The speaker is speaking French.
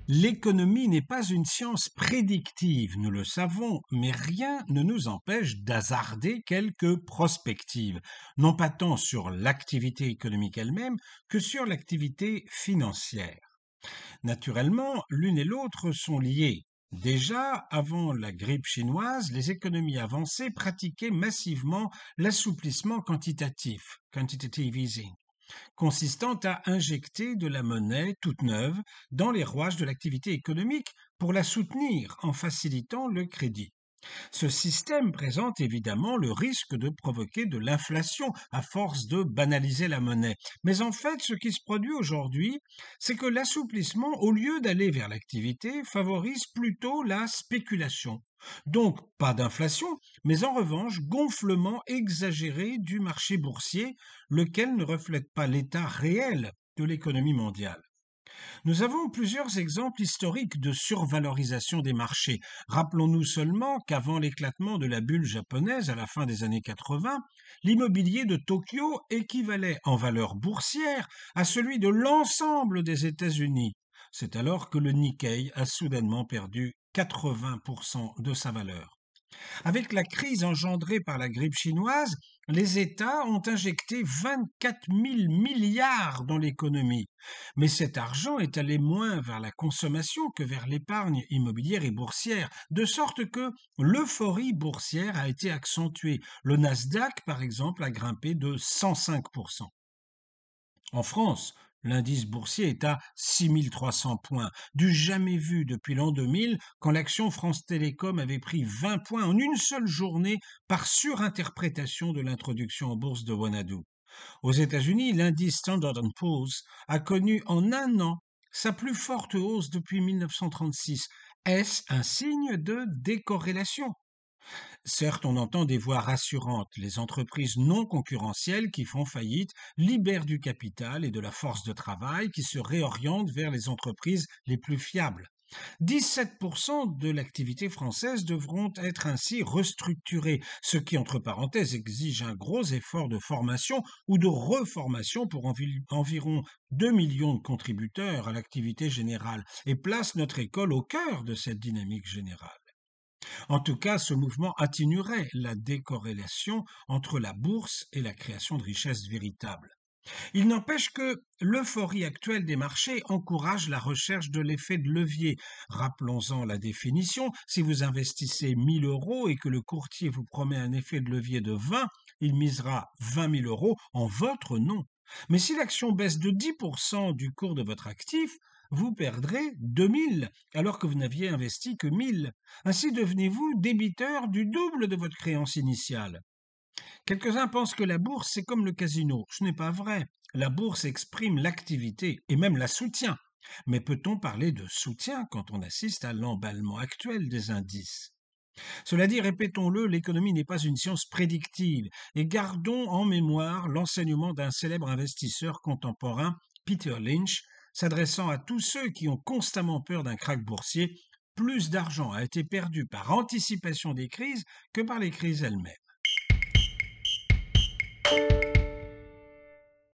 L'économie n'est pas une science prédictive, nous le savons, mais rien ne nous empêche d'hasarder quelques prospectives, non pas tant sur l'activité économique elle-même que sur l'activité financière. Naturellement, l'une et l'autre sont liées. Déjà, avant la grippe chinoise, les économies avancées pratiquaient massivement l'assouplissement quantitatif, quantitative easing, consistant à injecter de la monnaie toute neuve dans les rouages de l'activité économique pour la soutenir en facilitant le crédit. Ce système présente évidemment le risque de provoquer de l'inflation à force de banaliser la monnaie. Mais en fait, ce qui se produit aujourd'hui, c'est que l'assouplissement, au lieu d'aller vers l'activité, favorise plutôt la spéculation. Donc, pas d'inflation, mais en revanche, gonflement exagéré du marché boursier, lequel ne reflète pas l'état réel de l'économie mondiale. Nous avons plusieurs exemples historiques de survalorisation des marchés. Rappelons-nous seulement qu'avant l'éclatement de la bulle japonaise à la fin des années 80, l'immobilier de Tokyo équivalait en valeur boursière à celui de l'ensemble des États-Unis. C'est alors que le Nikkei a soudainement perdu 80% de sa valeur. Avec la crise engendrée par la grippe chinoise, les États ont injecté 24 000 milliards dans l'économie. Mais cet argent est allé moins vers la consommation que vers l'épargne immobilière et boursière, de sorte que l'euphorie boursière a été accentuée. Le Nasdaq, par exemple, a grimpé de 105%. En France, l'indice boursier est à 6 300 points, du jamais vu depuis l'an 2000, quand l'action France Télécom avait pris 20 points en une seule journée par surinterprétation de l'introduction en bourse de Wanadoo. Aux États-Unis, l'indice Standard Poor's a connu en un an sa plus forte hausse depuis 1936. Est-ce un signe de décorrélation? Certes, on entend des voix rassurantes. Les entreprises non concurrentielles qui font faillite libèrent du capital et de la force de travail qui se réorientent vers les entreprises les plus fiables. 17% de l'activité française devront être ainsi restructurées, ce qui, entre parenthèses, exige un gros effort de formation ou de reformation pour environ 2 millions de contributeurs à l'activité générale et place notre école au cœur de cette dynamique générale. En tout cas, ce mouvement atténuerait la décorrélation entre la bourse et la création de richesses véritables. Il n'empêche que l'euphorie actuelle des marchés encourage la recherche de l'effet de levier. Rappelons-en la définition, si vous investissez 1000 euros et que le courtier vous promet un effet de levier de 20, il misera 20 000 euros en votre nom. Mais si l'action baisse de 10% du cours de votre actif, vous perdrez 2000 alors que vous n'aviez investi que 1000. Ainsi devenez-vous débiteur du double de votre créance initiale. Quelques-uns pensent que la bourse, c'est comme le casino. Ce n'est pas vrai. La bourse exprime l'activité et même la soutient. Mais peut-on parler de soutien quand on assiste à l'emballement actuel des indices? Cela dit, répétons-le, l'économie n'est pas une science prédictive et gardons en mémoire l'enseignement d'un célèbre investisseur contemporain, Peter Lynch, s'adressant à tous ceux qui ont constamment peur d'un krach boursier. Plus d'argent a été perdu par anticipation des crises que par les crises elles-mêmes.